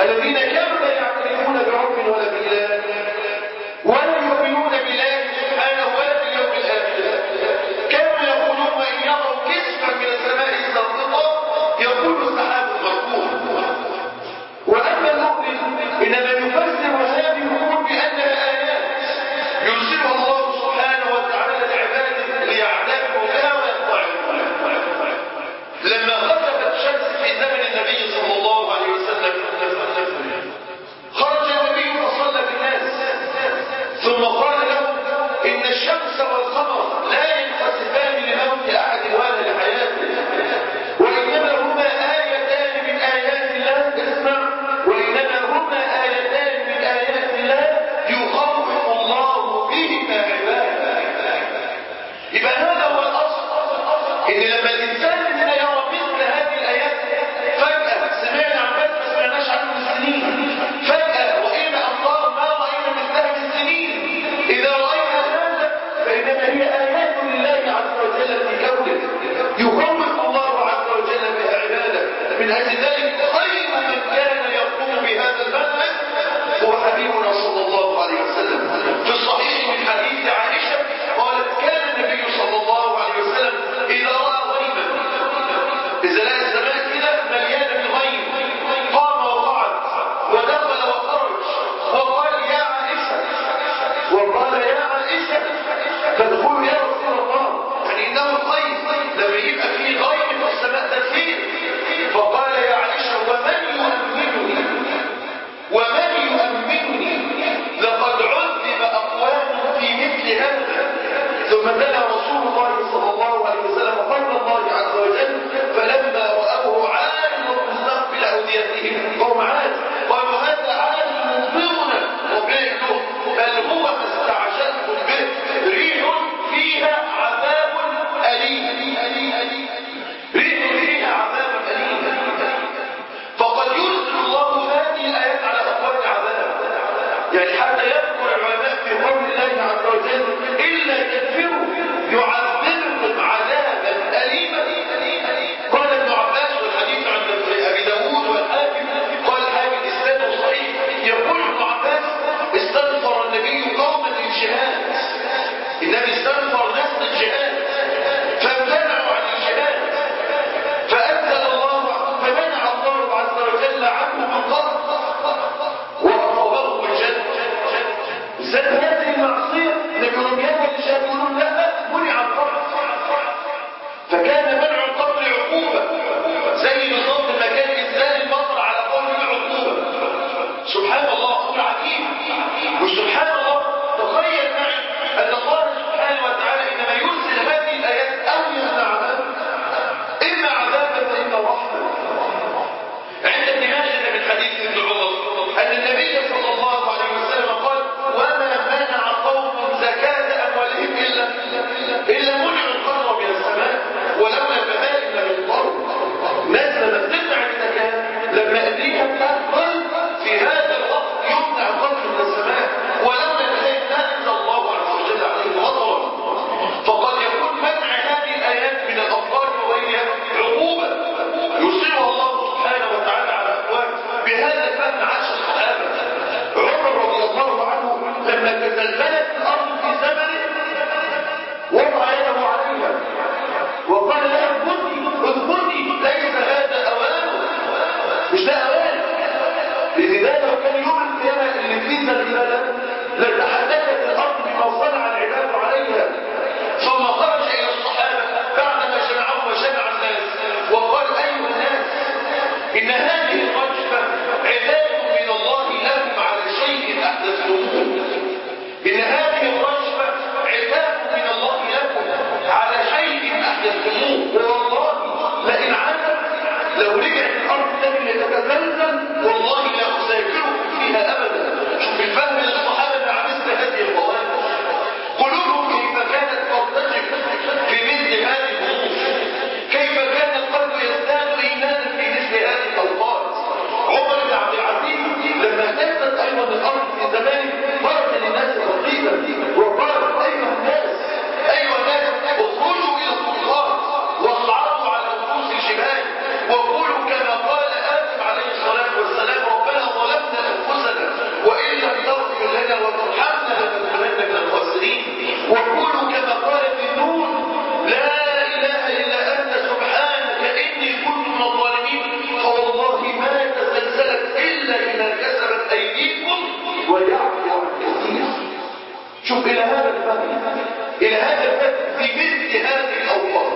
الذين كانوا لا يعترفون برب ولا بإله ولا يؤمنون بالله سبحانه ولا باليوم الآخر، كانوا يقولون وإن يروا كسفا من السماء ساقطا يقول السحاب مركوب. وأما المؤمن إنما يفسر هذه الأمور بأنها آيات يرسلها الله سبحانه وتعالى لعباده ليعتبروا بها ويطلعوا. لما خسفت الشمس في زمن النبي صلى الله عليه وسلم خرج النبي فصلى بالناس ثم قال لهم إن الشمس والقمر لا ينخسفان لموت أحد ولا لحياته، وإنما هما آيتان من آيات الله. اسمع، وإنما هما آيتان من آيات الله يخوف الله بهما عباده. يبقى هذا هو الأصل، إن لما الإنسان مننا يرى مثل هذه الآيات فجأة سمعنا عن بس ما سمعناش عنه من سنين، فجأة رأينا أمطار ما رأينا مثلها من سنين، إذا رأينا هذا فإنما هي آيات لله عز وجل في كونه يخوف الله عز وجل بها عباده. من أجل ذلك خير من كان يقوم بهذا المنهج هو حبيبنا صلى الله عليه وسلم. في الصحيح من حديث عائشة قالت كان النبي صلى الله عليه وسلم إذا رأى غيما، إذا لقى السماء كده مليانة بالغيم قام وقعد ودخل وخرج وقال يا عائشة، فادخلوا يا رسول الله، يعني إنه الغيم لما يبقى فيه غيم في السماء تكفير. فقال يا عائشة ومن يؤمنني لقد عذب أقوام في مثل هذا. ثم تلا رسول الله صلى الله عليه وسلم قول الله عز وجل فلما رأوه عارض مستقبل أوديتهم قوم عاد قالوا هذا عارض ممطرنا وبيته بل هو ما استعجلتم به ريح فيها عذاب أليم. ريح فيها عذاب أليم. فقد يرسل الله هذه الآيات على أقوال العذاب، يعني حتى يذكر العلماء في قول الله عز وجل إلا تكفروا يعذبكم عذابا أليما. قال ابن عباس والحديث عند أبي داود والحاكم قال الحاكم إسناده صحيح، يقول ابن عباس استغفر النبي قوما للجهاد، النبي استغفر ناس للجهاد فامتنعوا عن الجهاد فأنزل الله فمنع الله عز وجل عنهم القرب وأصابهم الجنة. زاد هذه المعصية لكنهم يقولون لا منع القرب، فكان منع القرب عقوبة زي بالضبط ما كان إنزال المطر على قول العقوبة. سبحان الله أمر عجيب. وسبحان الله تخيل معي أن الله سبحانه وتعالى إنما يرسل هذه الآيات أو يمنع عذابا، إما عذابا وإما رحمة. عند ابن ماجه من حديث ابن عمر أن النبي صلى الله عليه وسلم قال وما شوف إلى هذا الفهم، إلى هذا الفهم في مثل هذه الأوقات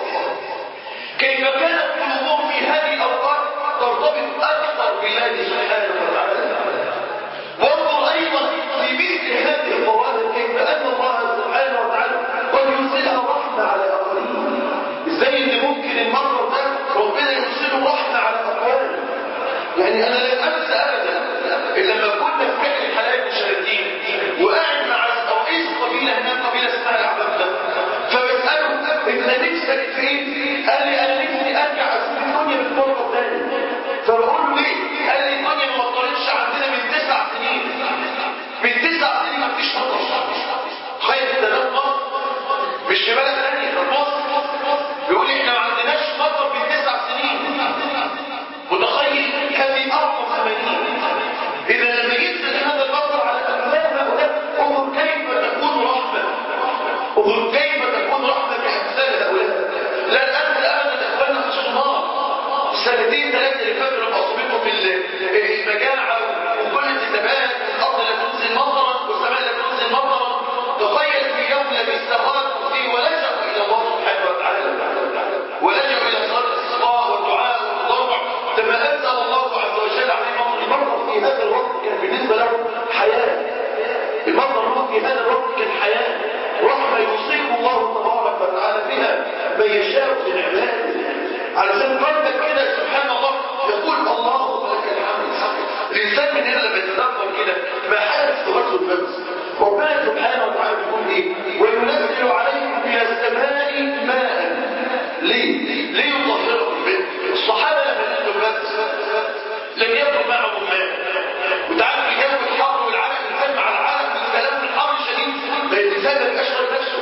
كيف كانت قلوبهم في هذه الأوقات ترتبط أكثر بالله سبحانه وتعالى. وانظر أيضا في مثل هذه الظواهر كيف أن الله سبحانه وتعالى قد يرسلها رحمة على آخرين. إزاي إن ممكن المنظر ده ربنا يرسله رحمة على أقوال. يعني أنا لن أنسى أبدا إلا لما كنا في رحلة حلايب الشلاتين وقاعد مع رئيس قبيلة هناك، قبيلة اسمها العبد ده، فبسأله أنت نفسك في إيه؟ قال لي أنا نفسي أرجع أشوف الدنيا بتمطر تاني. فبقول له ليه؟ قال لي الدنيا ما مطرتش عندنا من 9 سنين. من 9 سنين ما فيش مطر. تخيل ده مصر مش في بلد ثانية، ده مصر. بيقول لي احنا ما عندناش مطر من 9 سنين. متخيل هذه أرض 80. إذا لما ينزل هذا المطر على أمثال هؤلاء انظر كيف تكون رحمة، انظر كيف تكون رحمة بأمثال هؤلاء. لا أنسى أبدا إخواننا في الصومال 2 3 اللي فاتوا لما أصيبوا بالمجاعة وكل الانتباهات، الأرض لا تنزل مطرا والسماء لا تنزل مطرا. تخيل في يوم الاستغاثة فيه ولجأوا إلى الله سبحانه وتعالى، ولجأوا إلى صلاة الاستسقاء والدعاء والتضرع. لما أنزل الله عز وجل عليهم المطر في هذا الوقت كان بالنسبة لهم حياة. المطر في هذا الوقت كان حياة، رحمة يصيب الله تبارك وتعالى بها من يشاء من عباده. علشان قلبك كده سبحان الله يقول الله لك الحمد. الإنسان من هنا لما يتدبر كده ما حدث في غزوة بدر، ربنا سبحانه وتعالى بيقول ايه؟ وينزل عليكم من السماء ماء. ليه يطهركم به؟ الصحابة لما نزلوا بدر لم يكن معهم ماء، وتعالوا في جو الحر والعرق، الانسان مع العرق والكلام في الحر الشديد الانسان ما يبقاش طايق نفسه.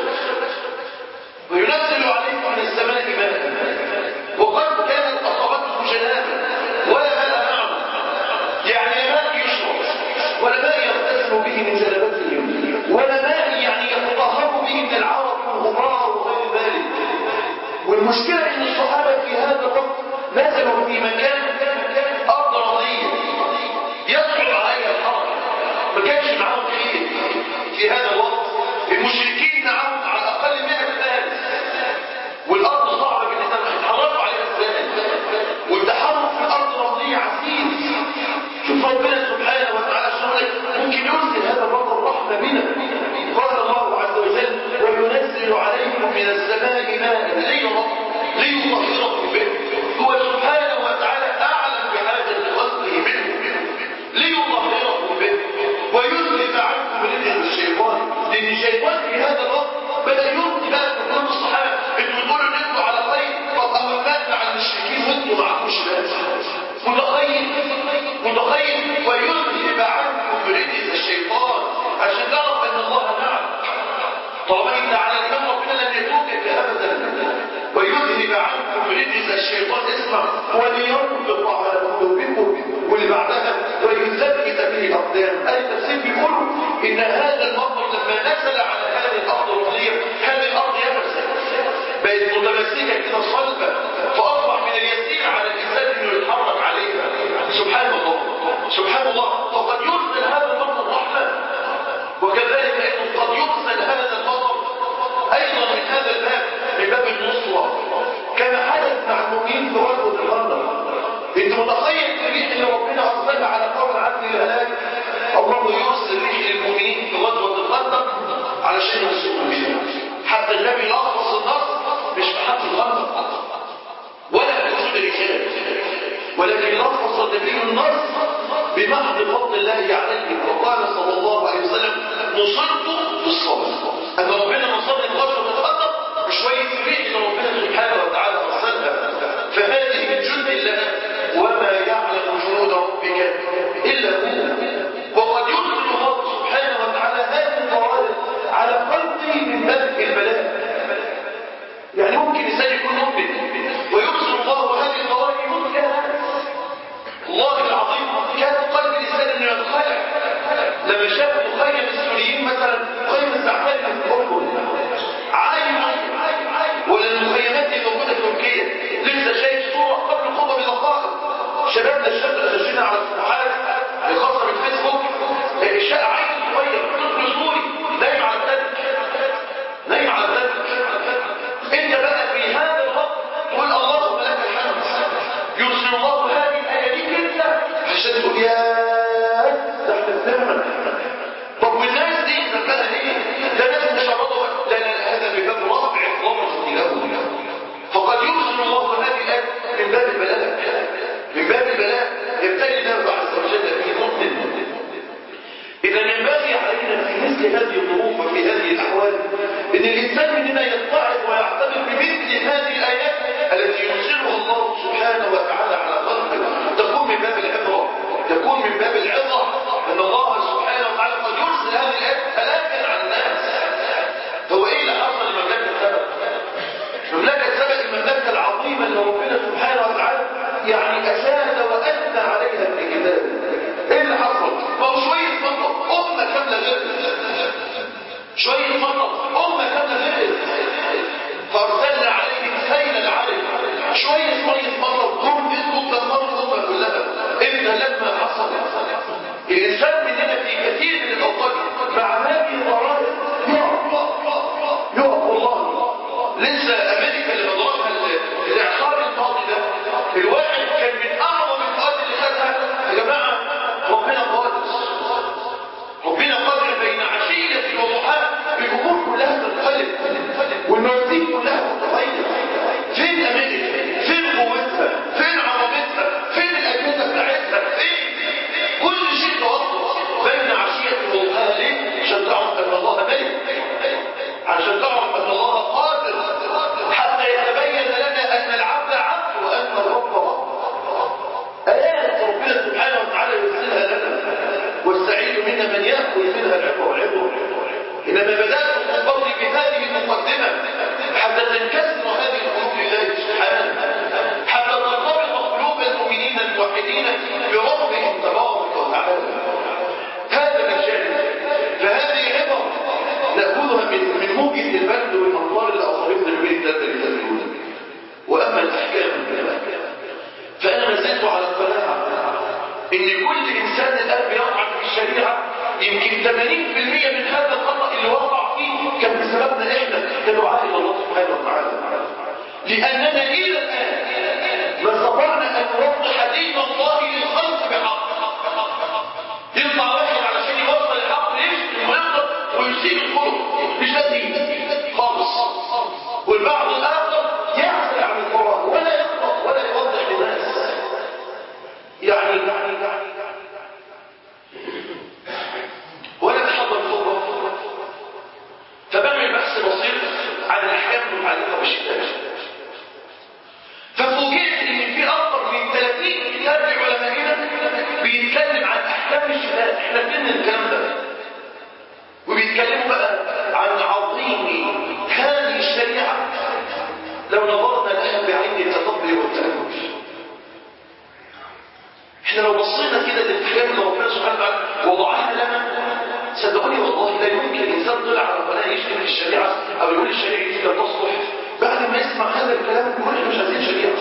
وينزل عليكم من السماء ماء وقد كانت اصابته جنابه ولا ماء معه، يعني ماء يشرب ولا ماء يغتسل به من جنابتهم ولا ماء يعني يتطهر به من العرق والغبار وغير ذلك. والمشكله ان الصحابه في هذا الوقت نزلوا في مكان ارض رضيه يصعب عليها الحرب، ما كانش معاهم خير في هذا الوقت. المشركين معاهم على الاقل 100 فارس والارض صعبه بالنسبه لهم، اتحركوا عليها ازاي؟ والتحرك في الارض رضيه عزيز. شوف ربنا سبحانه وتعالى شغلك ممكن يرسل هذا المطر رحمه بنا. قال الله عز وجل وينزل عليكم من السماء ماء ليطهركم به. هو سبحانه وتعالى اعلم بحاجه خلقه منه ليطهركم به ويذهب عنكم رجس الشيطان. لان الشيطان في هذا الوقت بدا يلقي بقى في قلوب الصحابه انتوا بتقولوا ان انتوا على خير، طب امامات مع المشركين وانتوا معكمش ناس. متخيل ويذهب عنكم رجس الشيطان عشان تعرف ان الله معك. طالما انت على الإيمان ربنا لن يتركك ابدا. ويذهب عنكم رجس الشيطان اسمع وليربط على قلوبكم، واللي بعدها ويثبت به الاقدام. اهل التفسير بيقولوا ان هذا المطر لما نزل على هذه الارض الرضيه هذه الارض يبست بقت متمسكه كده صلبه، فاصبح من اليسير على الانسان انه يتحرك عليها. سبحان الله سبحان الله. وقد يرسل هذا المطر رحمه، وكذلك ايضا قد يرسل هذا المطر ايضا من هذا الباب من باب النصره كما حدث مع المؤمنين في غزوه الخندق. انت متخيل الريح اللي ربنا ارسلها على قوم عاد الهلاك؟ الله يرسل ريح للمؤمنين في غزوه الخندق علشان يوصلوا بها. حتى النبي لخص النصر مش في حق الخندق ولا في وجود الرجال، ولكن لخص النبي النصر بمحض فضل الله عليه. وقال صلى الله عليه وسلم نصرت بالصبر. ان ربنا نصر غزوه الخندق بشويه ريح اللي ربنا سبحانه وتعالى ارسلها. فهذه من جند الله وما يعلم جنود ربك الا هو. وقد يرسل الله سبحانه وتعالى هذه الظواهر على خلقه من باب البلاء. يعني ممكن انسان يكون مؤمن ويرسل الله هذه الظواهر يموت فيها ناس. الله العظيم كان قلب الانسان انه يتخيل لما شاف مخيم السوريين مثلا، مخيم الزعفان في الاردن عايم، ولا المخيمات اللي موجوده في تركيا. لسه شايف صوره قبل خطبه بدقائق شبابنا الشاب اللي سجلنا على الصفحات الخاصه بالفيسبوك، الشقه عايز صغير طفل سوري نايم على شوية مطر أمة كاملة غرقت فأرسلنا عليهم سيل العرم. شوية مية مطر كم دمروا الأمة كلها. إنت لما حصل الإنسان مننا في كثير من الأوقات مع هذه الظواهر يقف والله. لسه أمريكا اللي بضربها الإعصار الماضي ده، الواحد كان من أعظم الفؤاد اللي خدها يا جماعة ربنا قادر. ربنا قادر بين عشية وضحاها الأمور كلها تنقلب والموازين كلها تتغير. فين أمريكا؟ فين قوتها؟ فين عظمتها؟ فين الأجهزة بتاعتها؟ فين؟ كل شيء توقف بين عشية وضحاها. ليه؟ عشان تعرف أن الله ملك، عشان تعرف أن الله قادر، حتى يتبين لنا أن العبد عبد وأن الرب رب. آيات ربنا سبحانه وتعالى يرسلها لنا، والسعيد منا من يأخذ منها العبر والعبر. إنما بدأت الخطبة بهذه المقدمة حتى تنكسر هذه القلوب لله سبحانه، حتى ترتبط قلوب المؤمنين الموحدين بربهم تبارك وتعالى. هذا المشاهد. فهذه عبر نأخذها من موجة البرد والأمطار اللي أصابتنا البيت الثلاثة. وأما الأحكام فأنا ما زلت على القناعة إن كل إنسان الآن بيقع في الشريعة يمكن 80% من هذا الخطأ اللي وقع فيه كان بسببنا إحنا كدعاء إلى الله سبحانه وتعالى، لأننا إلى الآن ما استطعنا أن نوضح دين الله للخلق بحق. يطلع واحد علشان يوصل الحق يشتم ويغلط ويسيب الخلق، مش ده دين خالص. والبعض الآخر يعزل عن القرآن ولا يقرأ ولا يوضح للناس. يعني ولا بحضر الخطبة، فبعمل بحث بسيط عن الأحكام المتعلقة بالشتاء، ففوجئت إن في أكثر من 30 كتاب لعلمائنا بيتكلم عن أحكام الشتاء. إحنا فين الكلام ده؟ وبيتكلموا بقى عن عظيم هذه الشريعة لو نظرنا لها بعين التطبع والتأمل. احنا لو بصينا كده للأحكام اللي ربنا سبحانه وتعالى وضعها لنا، صدقوني والله لا يمكن الإنسان طلع على قناة يشتم في الشريعة أو يقول الشريعة دي لا تصلح بعد ما يسمع هذا الكلام يقول احنا مش عايزين شريعة.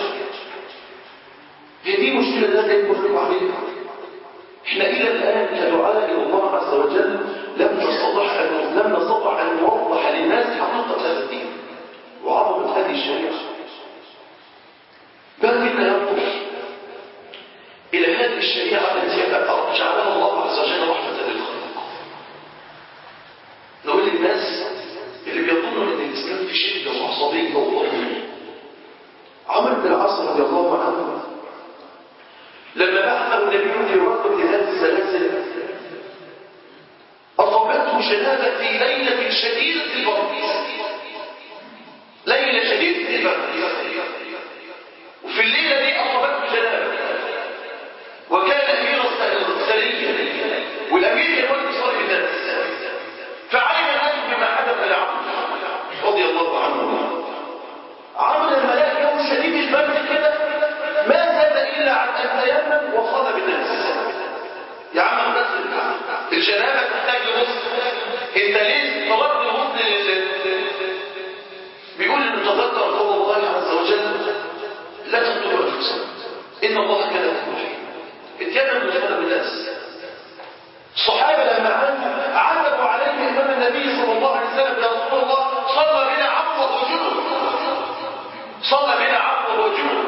هي دي مشكلة لا يكون لكم عليها. احنا إلى الآن كدعاء إلى الله عز وجل لم نستطع أن نوضح للناس حقيقة هذا الدين وعظمة هذه الشريعة. بل منا ينظر إلى هذه الشريعة التي جعلها الله عز وجل رحمة للخلق. نقول للناس اللي بيظنوا أن الإسلام في شدة وعصبية وضغط، عمرو بن العاص رضي الله عنه لما بعثه النبي في وقت ذات السلاسل أصابته جنابة في ليلة شديدة البرد، ليلة شديدة البرد، وفي الليلة دي أصابته جنابة، وكان أمير السرية والأمير يقول بصالح الناس، فعلم الناس بما حدث لعمرو رضي الله عنه. عمرو لما لقى جو شديد البرد كده ما زاد إلا عن أن تيمم وصلى بالناس. يا عم اغتسل، الجنابة تحتاج لغسل، انت ليه طلبت الغسل بيقول ان تذكر قول الله عز وجل لا تقتلوا انفسكم ان الله كان بكم رحيما. اتيمم وصلى بالناس. الصحابة لما عتبوا عليه امام النبي صلى الله عليه وسلم يا رسول الله صلى بنا عفوه وجنوب، صلى بنا عفوه وجنوب.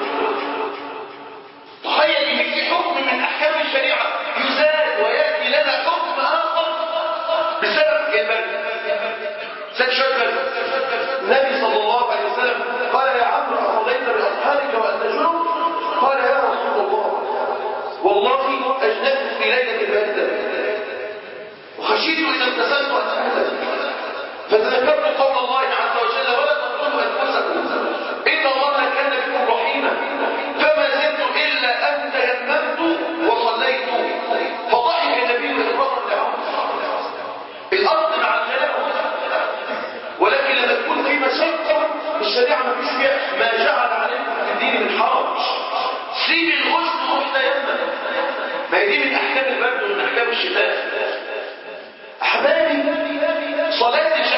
تخيل ان في حكم من احكام الشريعه يزال وياتي لنا حكم اخر بسبب البرد، بسبب شويه برد. النبي صلى الله عليه وسلم قال يا عمرو اصليت باصحابك وانت جنب؟ قال يا رسول الله والله اجنبت في ليله البرد وخشيت اذا اغتسلت ان اهلك، فتذكرت قول الله عز وجل ولا تقتلوا انفسكم ان الله كان بكم رحيما، فما زلت الا ان تيممت وصليت. فضحك النبي اكراما لعمرو. الارض مع الجنابه، ولكن لما تكون في مشقه الشريعه ما فيش فيها ما جعل عليكم في الدين من حرج. سيب الغسل وروح تيمم، ما هي دي من احكام البرد ومن احكام الشتاء. احبابي صلاه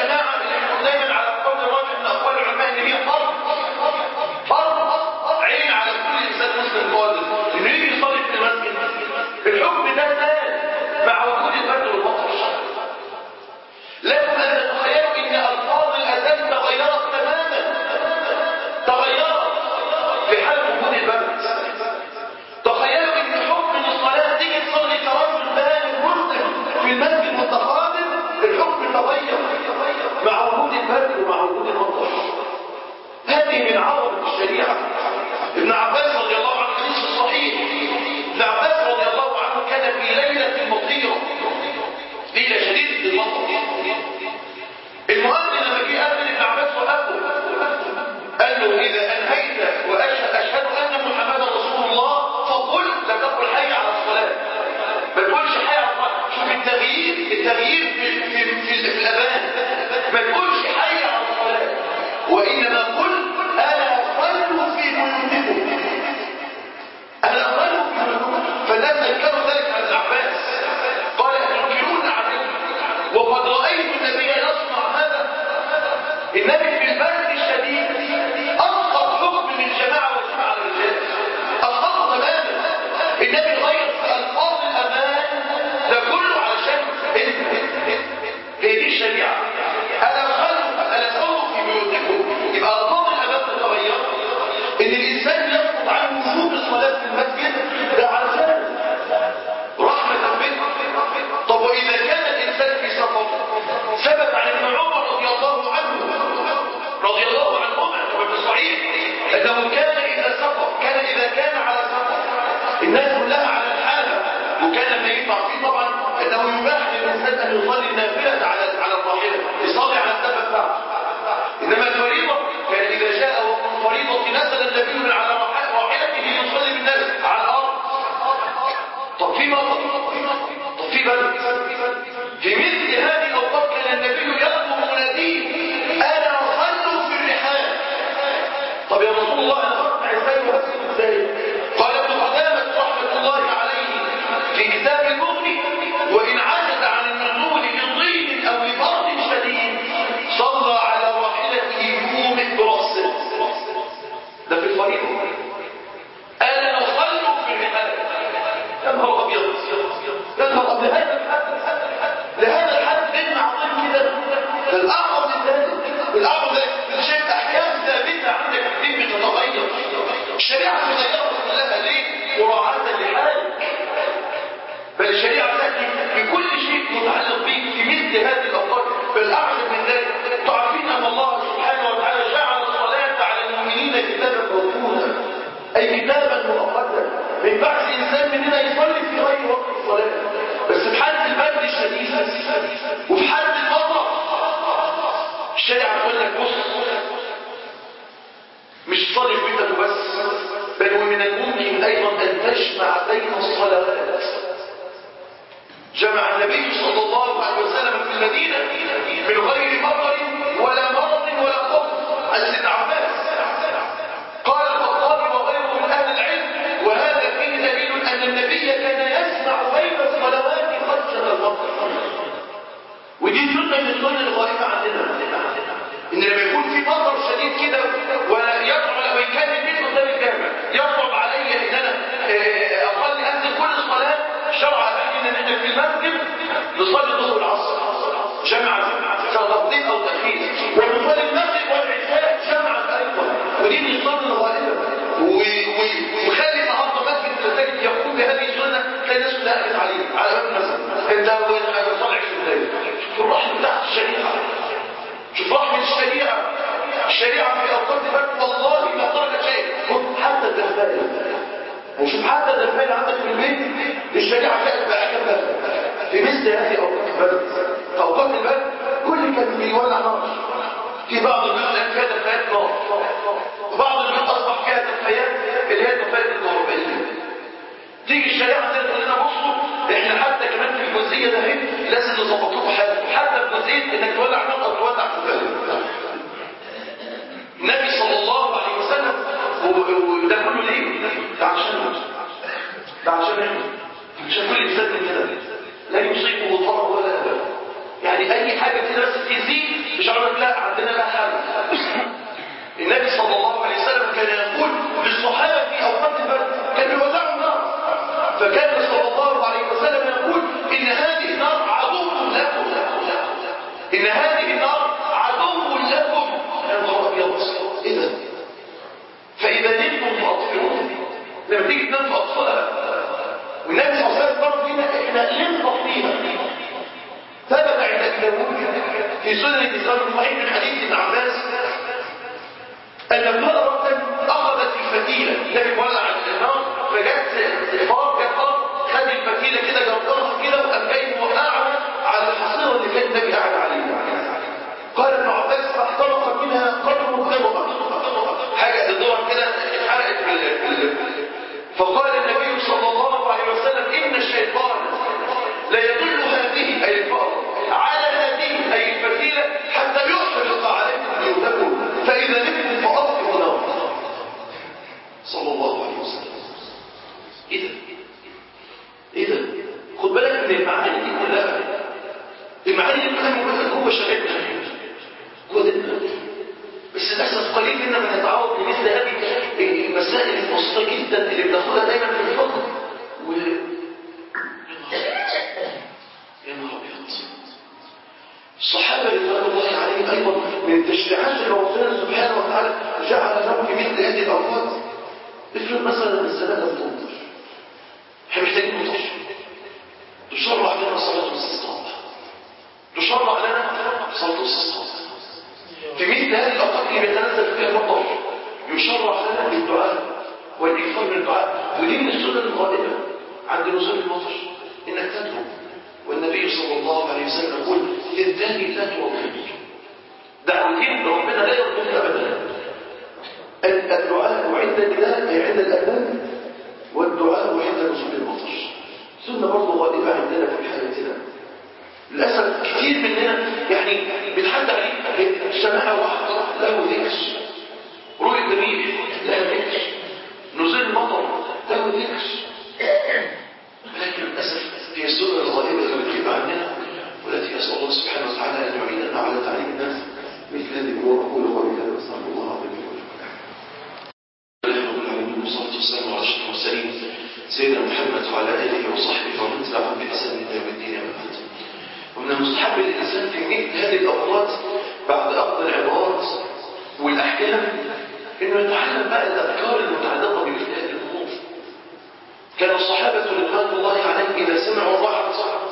المطر. المؤذن لما جه أذن ابن عباس وقفه قال له إذا أنهيت وأشهد أن محمدا رسول الله فقل، لا تقل حي على الصلاة، ما تقولش حي على الصلاة. شوف التغيير في الأذان، ما تقولش حي على الصلاة، وإنما قل ألا صلوا في بيوتكم، ألا صلوا في بيوتكم. فالناس أنكروا ذلك على ابن عباس، قال أتنكرون عليه وقد رأيت النبي يصنع هذا. النبي في البرد الشديد أسقط حكم للجماعة وجماعة الرجال، أسقطه تماما. النبي غير في ألفاظ الأمان ده كله علشان هي دي الشريعة. ألا صلوا في بيوتكم، يبقى ألفاظ الأمان تتغير. إن الإنسان يسقط عنه وجوب الصلاة في المسجد ده علشان رحمة به. طب وإذا كان الإنسان في سفر، ثبت عن ابن عمر رضي الله عنهما كما في الصحيح أنه كان إذا كان على سفر الناس كلها على الحالة، وكان ما ينفع فيه طبعا أنه يباح للإنسان أن يصلي النافلة على الراحلة، يصلي على الدابة بتاعته. إنما الفريضة كان إذا جاء وقت الفريضة نزل النبي من على راحلته يصلي بالناس على الأرض. طب في مطر، طب في برد، في مثل هذه الأوقات كان النبي يأمر مناديه ألا صلوا في الرحال. طب يا رسول الله أنا هرفع ازاي وهسجد ازاي؟ قال ابن قدامة رحمة الله عليه في كتاب المغني وإن عجز عن النزول لضيق أو لبرد شديد صلى على راحلته يومئ برأسه. ده في الفريضة. ألا صلوا في الرحال. يا نهار أبيض، يا نهار أبيض، لهذا الحد علم عظيم كده. الأعظم من ذلك، الأعظم ذلك شيء أحكام ثابتة عندك في الدين بتتغير. الشريعة تغيرها كلها ليه؟ مراعاة لحالك. بل الشريعة تأتي بكل شيء متعلق بك في مثل هذه الأوقات. بل أعظم من ذلك تعرفين أن الله سبحانه وتعالى جعل الصلاة على المؤمنين كتابا موقوتا، أي كتابا مؤقتا. ما ينفعش إنسان مننا يصلي في غير وقت الصلاة، بس في حالة البرد الشديد وفي حالة المطر الشريعة تقول لك بص، مش صلي في بيتك بس، بل ومن الممكن أيضا أن تجمع بين الصلوات. جمع النبي صلى الله عليه وسلم في المدينة من غير مطر ولا مرض ولا خوف. عن ابن عباس قال الخطابي وغيره من أهل العلم وهذا فيه دليل أن النبي كان يسمع بين الصلوات خشية المطر. ودي سنة من السنن الغائبة عندنا، إن لما يكون في مطر شديد كده ولا يصعب، وإن كان البيت قدام الجامع يصعب علي إن أنا أصلي أنزل كل صلاة شرعا أن نحن في المسجد نصلي الظهر والعصر جمعا كتفضيل أو تأخير، ونصلي المغرب والعشاء جمعا أيضا. ودي من السنن الغائبة. وخلي النهارده مسجد المساجد يقوم بهذه السنة، تلاقي الناس كلها قالت عليه على باب المسجد أنت بتصلي 20 دقيقة. شوف الرحمة بتاعت الشريعة، شوف رحمة الشريعة. الشريعة في أوقات البرد والله ما ترك شيء. حتى الدفاية، شوف حتى الدفاية عندك في البيت الشريعة كانت بأحكامها في مثل هذه أوقات البرد. في أوقات البرد كل كان بيولع نار. في بعض البيوت الآن فيها دفايات نار، وبعض البيوت أصبح فيها دفايات اللي هي الدفايات الكهربائية. تيجي الشريعة تقول لنا بصوا احنا حتى كمان في الجزئية ده لازم نظبط لكم حاجة، حتى في جزئية انك تولع نار او تولع دفاية. النبي صلى الله عليه وسلم وده كله ليه؟ ده عشان كل انسان كده لا يصيبه ضرر ولا اذى. يعني اي حاجه كده بس تزيد مش عارف، لا عندنا لها حل. النبي صلى الله عليه وسلم كان يقول للصحابه في اوقات البرد كانوا يولعوا النار، فكان صلى الله عليه وسلم يقول ان هذه النار عدو لكم، ان هذه النار عدو لكم. يا نهار ابيض، ايه ده؟ فاذا نمتم فاطفئوها. لما تيجي تنام فاطفئها. والنبي صلى الله عليه وسلم ضرب فينا احنا ليه نطفيها. ثبت عند ابي داوود في سنن الاسلام الصحيح من حديث ابن عباس ان امراه اخذت الفتيله، النبي ولع النار فجت فار خد الفتيله كده جرجرها كده وقام جاي وقعها على الحصيره اللي كانت زي ما قلت هو شرعنا هو ديننا. بس للاسف قليل منا من يتعرض لمثل هذه المسائل البسيطه جدا اللي بناخدها دايما في الفقه يا نهار ابيض. الصحابه رضوان الله عليهم ايضا من التشريعات اللي ربنا سبحانه وتعالى جعل لهم في مثل هذه الاوقات. افرض مثلا الزمان الظهر احنا محتاجين مطر، تشرع لنا صلاه الاستسقاء، تشرع لنا صلاه الاستسقاء في مثل هذه الاوقات اللي بيتنزل فيها المطر، يشرع لنا الدعاء والاكثار من الدعاء. ودي من السنن الغائبه عند نزول المطر انك تدعو. والنبي صلى الله عليه وسلم يقول الداعي لا ترد، دعوتين ربنا لا يرد ابدا. الدعاء عند النداء اي عند الاذان، والدعاء عند نزول المطر. سنه برضه غائبه عندنا في حياتنا للاسف. كثير مننا يعني بيتحدى عليه سماع واحد له ذكر، رؤيه جميل له ذكر، نزول المطر له ذكر، ولكن للاسف هي السنه الغائبه اللي بتغيب عننا، والتي اسال الله سبحانه وتعالى ان يعيننا على تعليم الناس مثل هذه الامور. اقول قولي هذا واستغفر الله العظيم لي ولكم. رب العالمين والصلاه والسلام على اشرف المرسلين سيدنا محمد وعلى اله وصحبه ومن تبعهم باحسان الى يوم الدين. اما بعد، ومن المستحب للإنسان في مثل هذه الأوقات بعد أخذ العبارات والأحكام إنه يتعلم بقى الأذكار المتعلقة بمثل هذه الأمور. كان الصحابة رضوان الله عليهم إذا سمعوا الرعد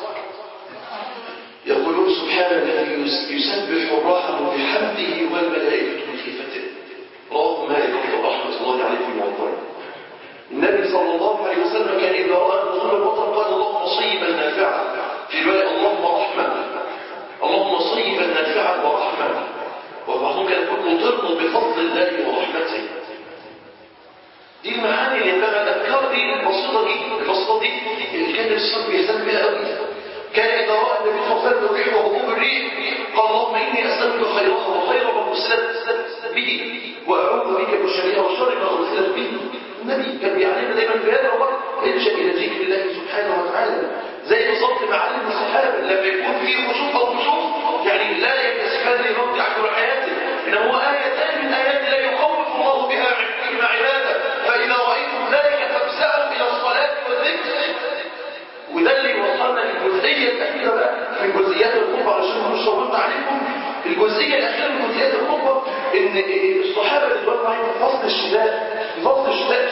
يقولون سبحان الذي يسبح الرعد بحمده والملائكة من خيفته. رواه مالك رحمة الله عليه في الموضوع. النبي صلى الله عليه وسلم كان إذا رأى نزول المطر قال اللهم صيبا نافعا، في رواية اللهم رحمة، اللهم صيبا نافعا ورحمة. وبعضهم كان يقول مطرنا بفضل الله ورحمته. دي المعاني اللي ينبغي الأذكار دي البسيطة دي اللي كان الإسلام بيهتم بها قوي. كان إذا رأى النبي صلى الله عليه وسلم الريح وهبوب الريح قال اللهم إني أسألك خيرها وخير ما أرسلت به وأعوذ بك من شرها وشر ما أرسلت به. النبي كان بيعلمنا دايما في هذا الوقت الجأ إلى ذكر الله سبحانه وتعالى، زي بالظبط معلم الصحابة لما يكون فيه خشوع أو كسوف يعني لا يكتسبان لموت أحد حياته، إنه هو آيتان من آيات لا يخوف الله بها عباده. فإذا رأيتم ذلك فافزعوا إلى الصلاة والذكر. وده اللي وصلنا للجزئية الأخيرة بقى من جزئيات الخطبة، علشان مش طولت عليكم. الجزئية الأخيرة من جزئيات الخطبة إن الصحابة رضوان الله عليهم في فصل الشتاء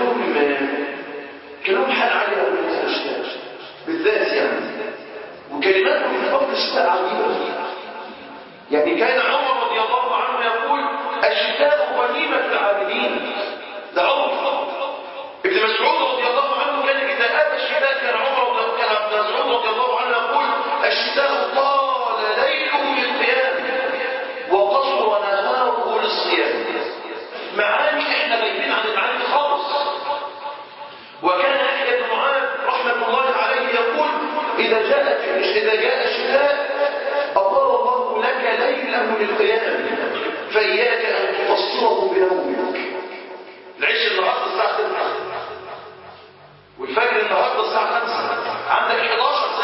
كان لهم حال عالي قوي في فصل الشتاء بالذات يعني. وكلماتهم في فصل الشتاء عجيبة يعني. كان عمر رضي الله عنه يقول الشتاء غنيمة العابدين. ده عمر. ابن مسعود رضي الله عنه كان إذا أتى الشتاء كان ابن مسعود رضي الله عنه يقول الشتاء طال ليله للقيام وقصر نهاره للصيام. معاني احنا غايبين عن المعاني خالص. وكان يحيى بن معاذ رحمة الله عليه يقول إذا جاء الشتاء أطال الله لك ليله للقيام فإياك أن تقصره بنومك. العشاء النهارده الساعة 9 والفجر النهارده الساعة 5، عندك 11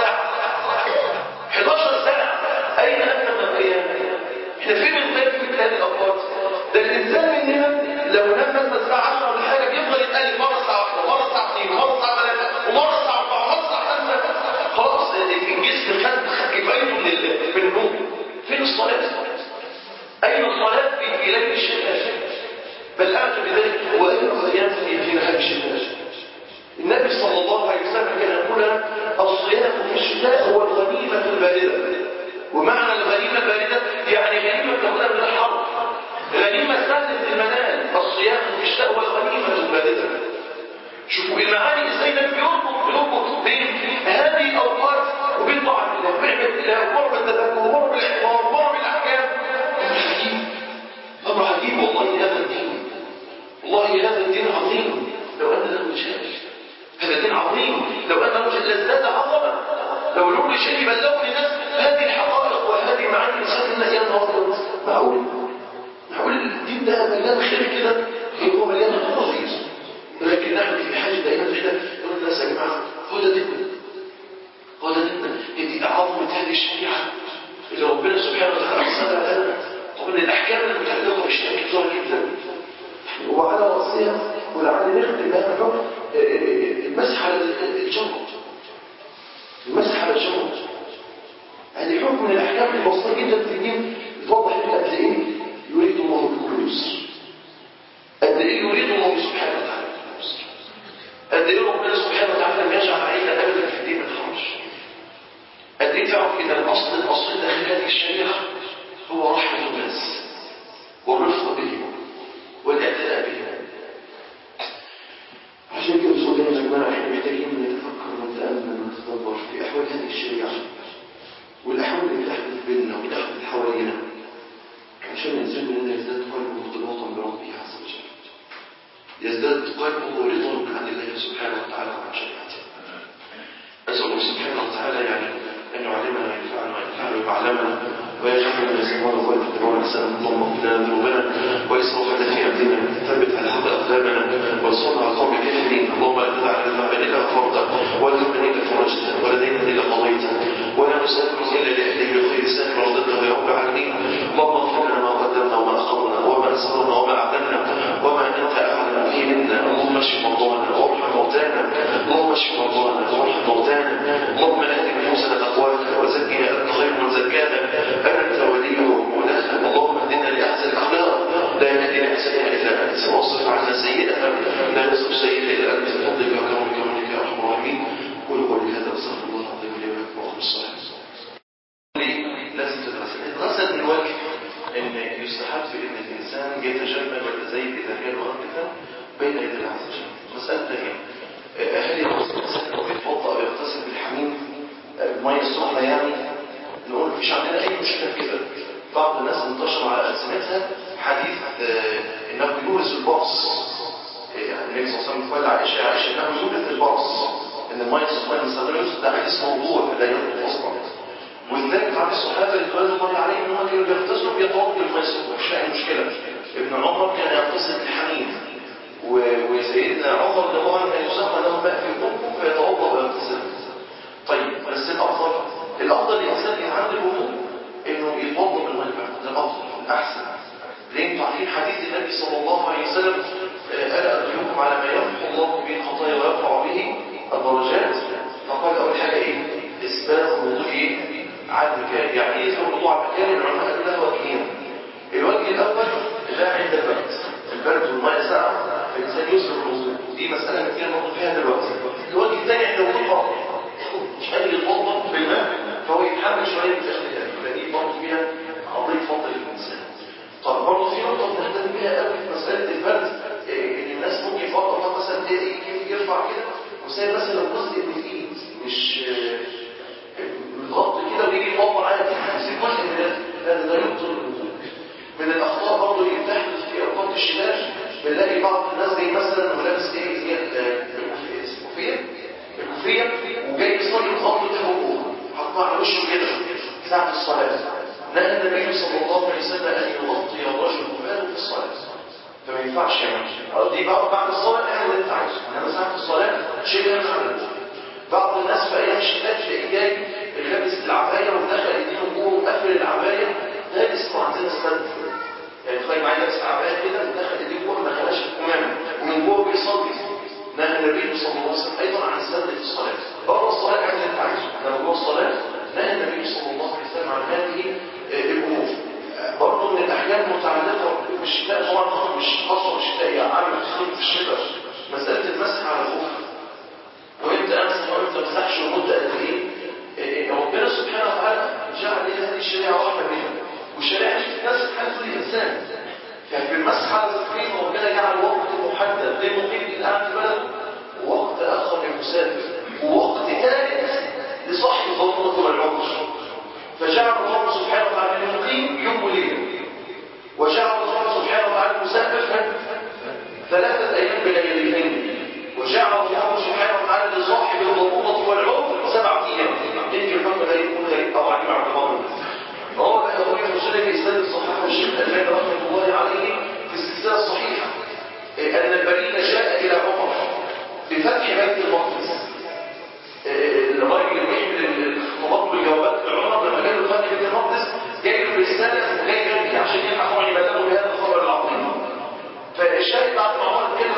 ساعة. أين أنت من القيام؟ احنا فين من القيام في مثل هذه الأوقات؟ ده الإنسان مننا لو نام مثلا الساعة 10 ولا حاجة بيفضل يتقلب مرة الساعة 1 مرة الساعة 2 مرة الساعة 3 ومرة الساعة 4 ومرة الساعة 5. خلاص الجسم خد كفايته من النوم. فين الصلاة؟ أين الصلاة في ليل الشتاء؟ بل أعجب بذلك وأين الصيام في نهار الشتاء؟ النبي صلى الله عليه وسلم كان يقول الصيام في الشتاء هو الغنيمة الباردة. ومعنى الغنيمة الباردة يعني غنيمة تأخذها من الحرب، غنيمة سهلة المنال. الصيام في الشتاء هو الغنيمة الباردة. شوفوا المعاني ازاي ده بيربط بين هذه الأوقات وبين طاعة الله ونعمة الله وقرب التذكر وقرب الإحضار وقرب الأحكام. أمر عجيب والله. هذا الدين والله هذا الدين عظيم لو أن له مشاكل. هذا الدين عظيم لو أن له لازداد عظمة. لو له شيء بلغوا للناس هذه الحقائق وهذه معاني الإنسان إن يا نهار معقول الدين ده مليان خير كده؟ هو مليان خير، ولكن نحن في حاجة دائما احنا نقول الناس يا جماعة هو ده ديننا. دي عظمة هذه الشريعة رأسها، ولعل نختم بهذا الحكم المسح على الجمر. المسح على الجمر هذه حكم من الأحكام البسيطة جدا في الدين، توضح لك قد إيه يريد الله بكم اليسر، قد إيه يريد الله سبحانه وتعالى اليسر، قد إيه ربنا سبحانه وتعالى لم يجعل علينا أبدا في الدين الحرج، قد إيه تعرف إن الأصل داخل هذه الشريعة هو رحمة الناس والرفق بهم والاعتناء بهم. عشان كده بسؤال يا جماعة احنا محتاجين نتفكر ونتأمل ونتدبر في أحوال هذه الشريعة والأحوال اللي بتحدث بيننا وبتحدث حوالينا، عشان الإنسان مننا يزداد قلبه ارتباطا بربه عز وجل، يزداد قلبه رضا عن الله سبحانه وتعالى وعن شريعته. أسأل الله سبحانه وتعالى يعني أن يعلمنا وينفعنا وينفعنا ويعلمنا ويجعلنا من يسمعون قول فتبارك سلام. اللهم اغفر لنا ذنوبنا وإسرافنا في أمرنا، ثبت على حق أقدامنا وانصرنا على القوم الكافرين. اللهم لا تدع لنا إلا غفرته ولا هم إلا فرجته ولا دينا إلا قضيته ولا مسافر إلا لأهله بالخير سافر ورددنا يا رب العالمين. اللهم اغفر لنا ما قدمنا وما أخرنا وما أسررنا وما أعلنا وما أنت أعلم به منا. اللهم اشف مرضانا وارحم موتانا، اللهم اشف مرضانا وارحم موتانا. اللهم آت نفوسنا تقواها وزكها أنت خير من زكاها، أنت وليها ومولاها. اللهم اهدنا لأحسن الأخلاق لا يهدي لأحسنها إلا أنت، واصرف عنا سيئها لا يصرف سيئها إلا أنت، بفضلك وكرمك ومنك يا أرحم الراحمين. قولوا قولي هذا واستغفر الله العظيم لي ولكم وأقم الصلاة. لازم تتغسل من الوجه، إن يستحب إن الإنسان يتجمل ويتزين إذا كان واقفا بين يدي الله عز وجل. مسألة ثانية، هل الإنسان لو يتوضأ ويغتسل بالحميم المية السخنة يعني؟ نقول مفيش عندنا أي مشكلة كده. بعض الناس انتشر على ألسنتها حديث إنه يورث البرص، يعني النبي صلى الله عليه وسلم قال عائشة إنه يورث البرص، إن المية السخنة المستخدمة يورث. ده حديث موضوع لا يثبت أصلا، ولذلك عن الصحابة رضوان الله عليهم إن هم كانوا بيغتسلوا بيتوضأوا بالمية السخنة، مفيش أي مشكلة. ابن عمر كان يغتسل بالحميم، وسيدنا عمر رضي الله عنه كان يسخن له ماء في قلبه فيتوضأ ويغتسل. طيب بس الأفضل الإنسان اللي عنده الوضوء إنه يتوضأ بالماء، ده الأفضل الأحسن. لأن تعليم حديث النبي صلى الله عليه وسلم ألا أدلكم على ما يمحو الله به الخطايا ويرفع به الدرجات؟ فقال أول حاجة إيه؟ إثبات الوضوء على المكان. يعني إيه إثبات الوضوء على المكان؟ العلماء قالوا له وجهين. الوجه الأول ده عند البرد والماء ساعة فالإنسان يسبق الوضوء، دي مسألة كتير نقول فيها دلوقتي. الوجه الثاني عند وجود الأرض، مش قادر يتوضأ بالماء فهو يتحمل شوية من الاجتهاد، فدي برضه فيها قضية فضل الإنسان. طب برضه في نقطة بنهتم بيها قوي في مسألة البرد، إن الناس ممكن يفضل مثلا يرفع كده وسايب مثلا جزء من الإيد مش متغطي كده ويجي يتوضأ عادي، بس جزء من هذا يبطل الوضوء. من الأخطاء برضه اللي بتحدث في أوقات الشتاء بنلاقي بعض الناس جاي مثلا ولابس الكوفية وجاي يصلي بفضل الحقوق حطها على وشه كده ساعة الصلاة. نهى النبي صلى الله عليه وسلم أن يغطي الرجل كفاه في الصلاة، فما ينفعش يعني. دي بعد الصلاة اعمل اللي انت عايزه، انما ساعة الصلاة شيء من على الوضوء. بعض الناس في أيام الشتاء تلاقيه جاي لابس العباية ودخل ايديه جوه وقفل العباية، ده اسمه عندنا سند. يعني تخيل معايا لابس العباية كده ودخل ايديه جوه ما دخلش الكمامة ومن جوه بيصلي. نهى النبي صلى الله عليه وسلم أيضا عن السند في الصلاة. بره الصلاة اعمل اللي انت عايزه، انما جوه الصلاة نهى النبي صلى الله عليه وسلم عن هذه الأمور. برضه من الأحكام المتعلقة بالشتاء، طبعا مش خاصة بالشتاء، يعني عامة في الشتاء، مسألة المسح على الخف. وانت امسح وانت مسحش لمده قد ايه؟ ربنا سبحانه وتعالى جعل لنا هذه الشريعه رحمه بنا، والشريعه دي بتناسب حال كل انسان. يعني في المسح على الخفين ربنا جعل وقت محدد للمقيم اللي قاعد في بلده، ووقت اخر للمسافر، ووقت ثالث لصاحب الضروره والعذر. فجعل الله سبحانه وتعالى للمقيم يوم وليله، وجعل الله سبحانه وتعالى المسافر 3 أيام بلياليهن، وجعل الله سبحانه وتعالى لصاحب الضروره والعذر 7 أيام. يمكن الحكم ده يكون غريب او عجيب عن بعض الناس. روى البخاري ومسلم بإسناد صحيح الشيخ الألباني رحمه الله عليه في السلسلة الصحيحة أن البريد جاء إلى عمر بفتح بيت المقدس. الراجل اللي بيحمل الخطابات بالجوابات عمر لما جاء له فتح بيت المقدس جاي له رسالة وجاي يبكي عشان يلحق عباده بهذا الخبر العظيم. فالشاهد بعد ما عمر اتكلم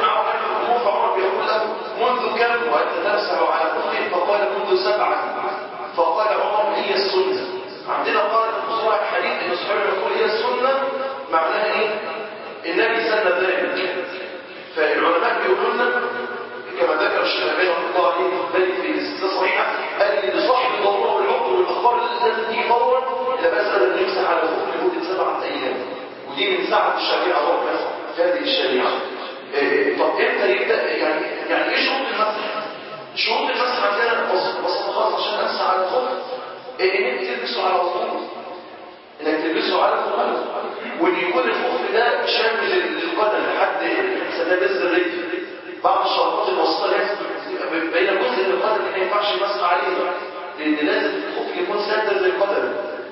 وأنت تمسح على خفك؟ فقال منذ 7. فقال عمر هي السنة. عندنا قاعدة في مصطلح الحديث ان الصحابي يقول هي السنة معناها ايه؟ النبي سن ذلك. فالعلماء بيقولوا لنا كما ذكر الشافعي رحمه الله عليه بل في السلسلة صحيحة قال ان لصاحب الضرورة والعذر والاخبار التي لازم تيجي فورا لا باس ان يمسح على الخف لمدة 7 ايام. ودي من سعة الشريعة ورحمة هذه الشريعة. طب امتى يبدا يعني ايه شروط المسح؟ شروط المسح عندنا بسيطه خالص عشان امسح على الخف انك تلبسه على طول، انك تلبسه على طول، وان يكون الخف ده شامل للقدم لحد سنه بس الرجل. بعض الشرطات الوسطى بين جزء من القدم ما ينفعش المسح عليه لان لازم الخف يكون سادة زي القدم.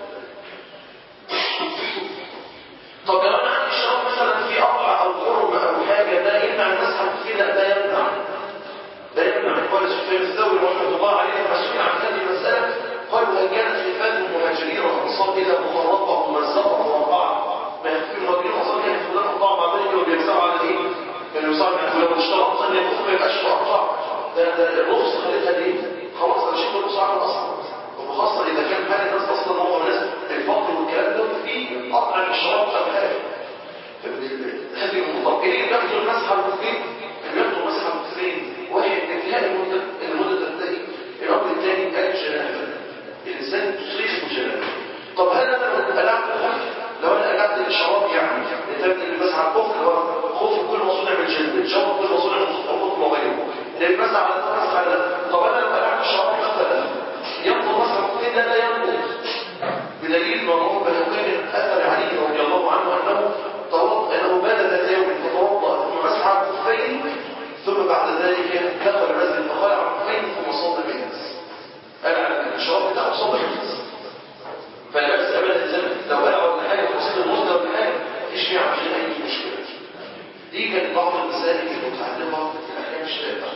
طب لو انا عندي شرط مثلا في قطع او خرم او حاجه ده يمنع المسح فيه؟ لا ده يمنع. قال سفيان الثوري رحمه الله عليه مسؤول عن هذه المساله قال وان كانت خفاف المهاجرين والانصار اذا مخرطه ومزقه ووقعه ما يخفي المهاجرين والانصار كانوا يدخلون اقطاع مع ذلك وبيكسروا على ايه؟ كانوا يصاروا لو اشترطت ان الخف ما يبقاش مقطع ده الرخص خليتها ليه؟ خلاص انا شلت الرخص عنها اصلا. وخاصه اذا كان حاجه الناس اصلا هم ناس الفقر والكلام ده في قطع الاشراط او حاجه. هذه النقطه ايه بياخدوا المسح على الخفين؟ بياخدوا المسح على الخفين واحد انتهاء المده تنتهي. الامر الثاني الجنابه. الانسان تصيبه جنابه. طب هل انا لو قلعت الخف لو انا قلعت الاشراط يعني تبدا المسح على الخف اللي هو خوف كل مصنوع من الجلد الشرط كل مصنوع من الخف وغيره المسح على المسح على. طب انا لو قلعت الشرط مثلا ينقض مسح الخفين؟ لا ينقض بدليل ما هو بهقين اثر علي رضي الله عنه انه بال ذات يوم فتوضا ثم مسح على الخفين ثم بعد ذلك دخل المسجد فخلع الخفين ثم صلى بالناس. قال على الاشراط بتاعه صلى بالناس. فلا باس ابدا الانسان لو قلع ولا حاجه في وسط المده ولا حاجه مفيش فيها عشان اي مشكله. دي كانت بعض المسائل المتعلقه بالاحكام الشرعيه.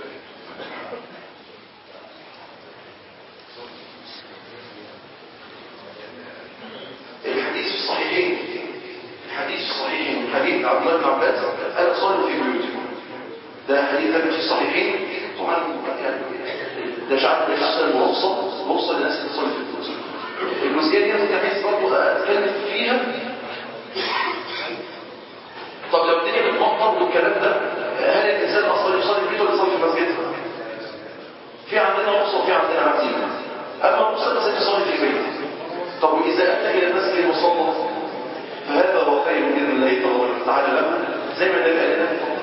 الحديث الصحيحين حديث عبد الله بن عباس انا صلوا في بيوتكم. ده حديث في الصحيحين طبعا يعني ده مش عارف بيحصل المرصد للناس اللي تصلي في البيوت. الجزئيه دي انا عايز برضه اتكلم فيها. طب لو الدنيا بتمطر والكلام ده هل الانسان اصلا يصلي في بيته ولا يصلي في مسجد؟ في عندنا رخصه وفي عندنا عزيمه. اما الرخصه الانسان يصلي في بيته. طب واذا اتى الى المسجد وصلى فهذا هو خير باذن الله تبارك وتعالى له زي ما النبي قال لنا